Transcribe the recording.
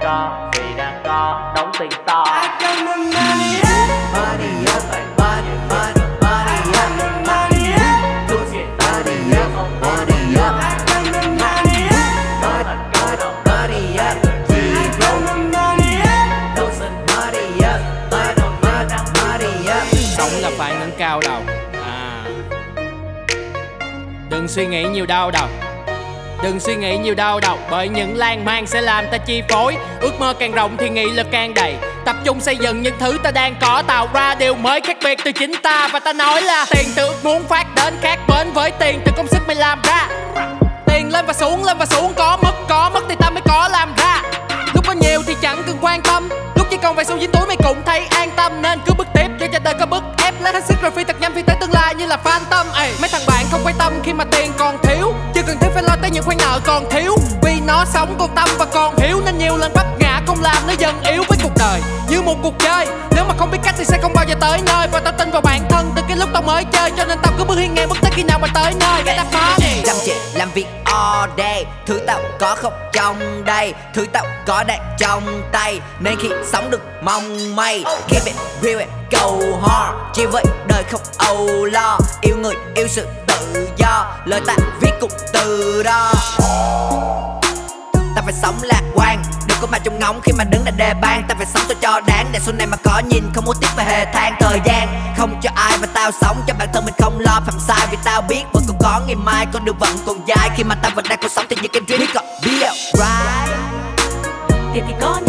có, vì đang có, đóng tiền to. I got my money up, money up, money, money, money up, money up, Tôi money up, money up. I got my money up, money up, I got my money up, money up, money up. Sống là phải ngẩng cao đầu. Đừng suy nghĩ nhiều đau đầu. Đừng suy nghĩ nhiều đau đầu, bởi những lan man sẽ làm ta chi phối. Ước mơ càng rộng thì nghị lực càng đầy. Tập trung xây dựng những thứ ta đang có, tạo ra điều mới khác biệt từ chính ta. Và ta nói là tiền từ ước muốn phát đến khác bến với tiền từ công sức mày làm ra. Tiền lên và xuống, có mất thì ta mới có làm ra. Lúc có nhiều thì chẳng cần quan tâm, lúc chỉ còn vài xu dính túi mày cũng thấy an tâm. Nên cứ bước tiếp cho đời có bức ép, lấy hết sức rồi phi thật nhanh phi tới tương lai như là Phantom. Mấy thằng bạn không quan tâm khi mà tiền còn thiếu, chưa cần thiết phải lo tới những khoản nợ còn thiếu. Vì nó sống còn tâm và còn hiếu, nên nhiều lần vấp ngã không làm nó dần yếu. Với cuộc đời như một cuộc chơi, nếu mà không biết cách thì sẽ không bao giờ tới nơi. Và tao tin vào bản thân từ cái lúc tao mới chơi, cho nên tao cứ bước hiên ngang bất tới khi nào mà tới nơi. Cái đáp phá đi chăm chỉ làm việc all day, thứ tao có không trong đây, thứ tao có đang trong tay. Nên khi sống được mong may, keep it real and go hard. Chỉ với đời không âu lo, yêu người yêu sự tự do, lời ta viết cùng từ đó. Ta phải sống lạc quan, đừng có mà trông ngóng khi mà đứng là đề ban. Ta phải sống tôi cho đáng, để sau này mà có nhìn không muốn tiếp về hề than. Thời gian không cho ai và tao sống cho bản thân mình không lo phạm sai. Vì tao biết vẫn còn có ngày mai, con đường vẫn còn dài. Khi mà ta vẫn đang còn sống thì những em dream còn be alright. Tiền thì có